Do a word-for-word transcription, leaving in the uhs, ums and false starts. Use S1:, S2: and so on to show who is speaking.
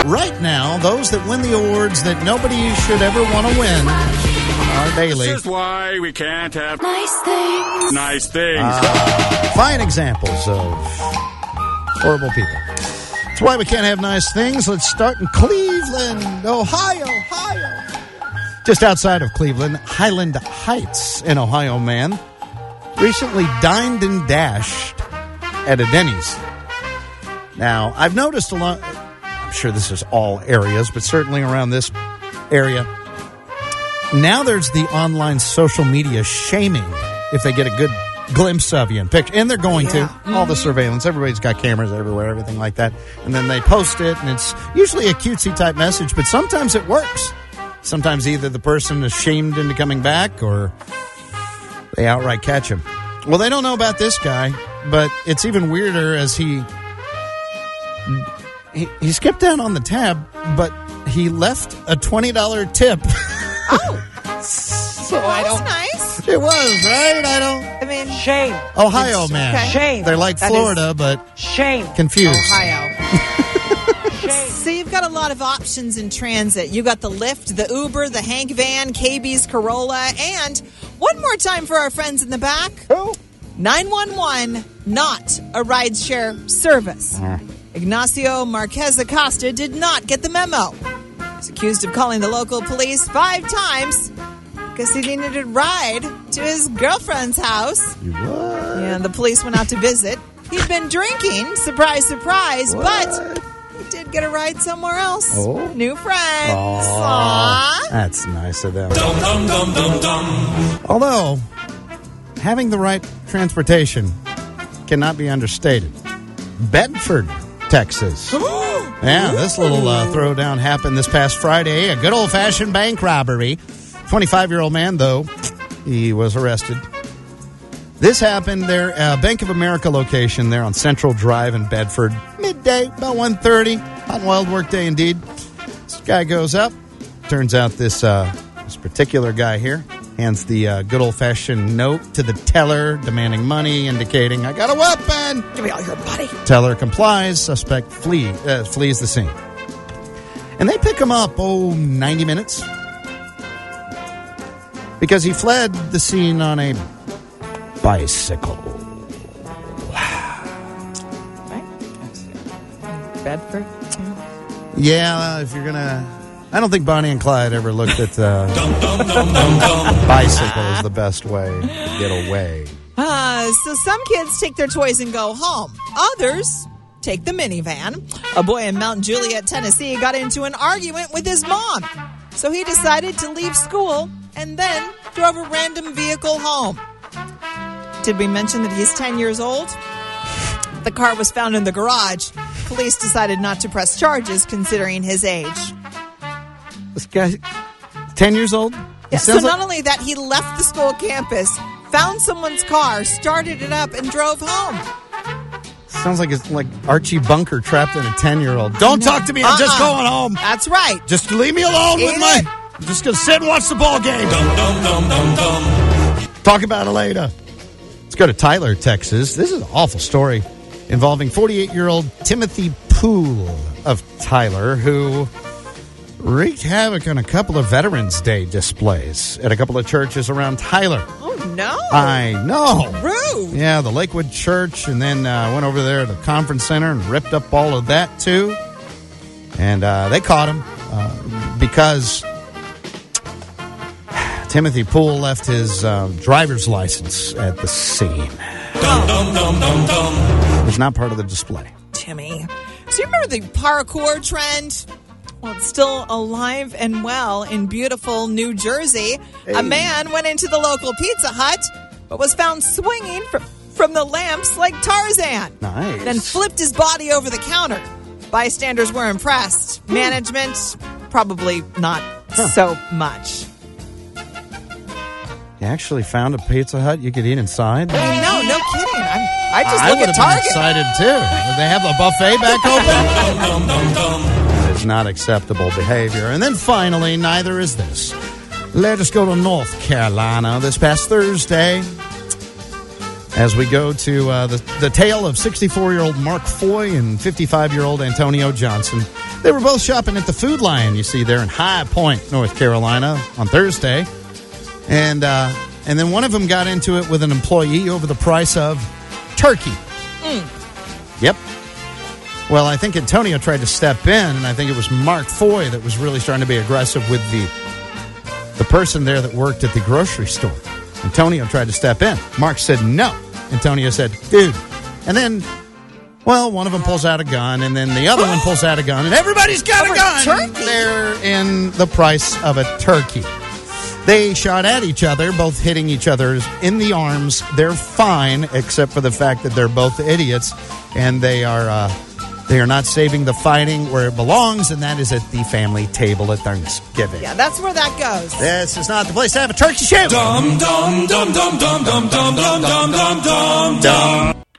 S1: Right now, those that win the awards that nobody should ever want to win are daily.
S2: This is why we can't have
S3: Nice things.
S2: nice things.
S1: Uh, fine examples of horrible people. That's why we can't have nice things. Let's start in Cleveland, Ohio, Ohio. Just outside of Cleveland, Highland Heights, an Ohio man recently dined and dashed at a Denny's. Now, I've noticed a lot, I'm sure this is all areas, but certainly around this area, now there's the online social media shaming if they get a good glimpse of you in picture. And they're going
S4: Yeah.
S1: to. All the surveillance. Everybody's got cameras everywhere, everything like that. And then they post it, and it's usually a cutesy type message, but sometimes it works. Sometimes either the person is shamed into coming back or they outright catch him. Well, they don't know about this guy, but it's even weirder as he he, he skipped down on the tab, but he left a twenty dollars tip.
S4: Oh,
S1: So
S4: well,
S1: I
S4: that's
S1: don't.
S4: nice.
S1: It was, right? I don't.
S4: I mean,
S5: Shame.
S1: Ohio, man.
S4: Okay.
S5: Shame.
S1: They're like
S5: That
S1: Florida, but
S5: Shame.
S1: confused.
S4: Ohio.
S5: Shame.
S4: So you've got a lot of options in transit. You got the Lyft, the Uber, the Hank Van, K B's Corolla, and one more time for our friends in the back.
S1: Who?
S4: nine one one, not a rideshare service. Ignacio Marquez Acosta did not get the memo. He's accused of calling the local police five times because he needed a ride to his girlfriend's house.
S1: You what?
S4: And the police went out to visit. He'd been drinking, surprise, surprise,
S1: What?
S4: but he did get a ride somewhere else.
S1: Oh.
S4: New friends.
S1: Aw,
S4: Aww.
S1: that's nice of them. Although, having the right transportation cannot be understated. Bedford, Texas. Yeah, this little uh, throwdown happened this past Friday. A good old-fashioned bank robbery. twenty-five-year-old man, though, he was arrested. This happened there, uh, Bank of America location there on Central Drive in Bedford. Midday, about one thirty. Hot and wild work day indeed. This guy goes up. Turns out this uh, this particular guy here hands the uh, good old-fashioned note to the teller, demanding money, indicating, I got a weapon.
S4: Give me all your money.
S1: Teller complies. Suspect flee, uh, flees the scene. And they pick him up, oh, ninety minutes. Because he fled the scene on a bicycle.
S4: Right? Bedford.
S1: Yeah, if you're going to... I don't think Bonnie and Clyde ever looked at uh, bicycle as the best way to get away.
S4: Uh, so some kids take their toys and go home. Others take the minivan. A boy in Mount Juliet, Tennessee got into an argument with his mom. So he decided to leave school and then drove a random vehicle home. Did we mention that he's ten years old? The car was found in the garage. Police decided not to press charges considering his age.
S1: This guy, ten years old?
S4: Yeah, so
S1: sounds
S4: not
S1: like-
S4: only that, he left the school campus, found someone's car, started it up, and drove home.
S1: Sounds like it's like Archie Bunker trapped in a ten-year-old. Don't
S4: No.
S1: talk to me. I'm just
S4: Uh-uh.
S1: going home.
S4: That's right.
S1: Just leave me alone with
S4: Eat
S1: my...
S4: it.
S1: I'm just going to sit and watch the ball game. Talk about it later. Let's go to Tyler, Texas. This is an awful story involving forty-eight-year-old Timothy Poole of Tyler, who wreaked havoc on a couple of Veterans Day displays at a couple of churches around Tyler.
S4: Oh, no.
S1: I know.
S4: Rude.
S1: Yeah, the Lakewood Church, and then uh, went over there to the conference center and ripped up all of that, too. And uh, they caught him uh, because Timothy Poole left his uh, driver's license at the scene. It was not part of the display.
S4: Timmy. So you remember the parkour trend? Well, it's still alive and well in beautiful New Jersey.
S1: Hey.
S4: A man went into the local Pizza Hut, but was found swinging from, from the lamps like Tarzan.
S1: Nice.
S4: Then flipped his body over the counter. Bystanders were impressed. Management, probably not
S1: Huh.
S4: so much.
S1: You actually found a Pizza Hut you could eat inside?
S4: I mean, no, no kidding. I'm, I just
S1: I
S4: look
S1: would
S4: at
S1: have been
S4: Target.
S1: excited, too. Did they have a buffet back open? That is not acceptable behavior. And then finally, neither is this. Let us go to North Carolina this past Thursday as we go to uh, the, the tale of sixty-four-year-old Mark Foy and fifty-five-year-old Antonio Johnson. They were both shopping at the Food Lion, you see, there in High Point, North Carolina, on Thursday. And uh, and then one of them got into it with an employee over the price of turkey.
S4: Mm.
S1: Yep. Well, I think Antonio tried to step in, and I think it was Mark Foy that was really starting to be aggressive with the the person there that worked at the grocery store. Antonio tried to step in. Mark said no. Antonio said, dude. And then, well, one of them pulls out a gun, and then the other one pulls out a gun, and everybody's got
S4: Over
S1: a gun.
S4: turkey?
S1: They're in the price of a turkey. They shot at each other, both hitting each other in the arms. They're fine, except for the fact that they're both idiots, and they are uh, they are not saving the fighting where it belongs, and that is at the family table at Thanksgiving.
S4: Yeah, that's where that goes.
S1: This is not the place to have a turkey shoot.
S3: Dum dum dum dum dum dum dum dum dum dum dum dum.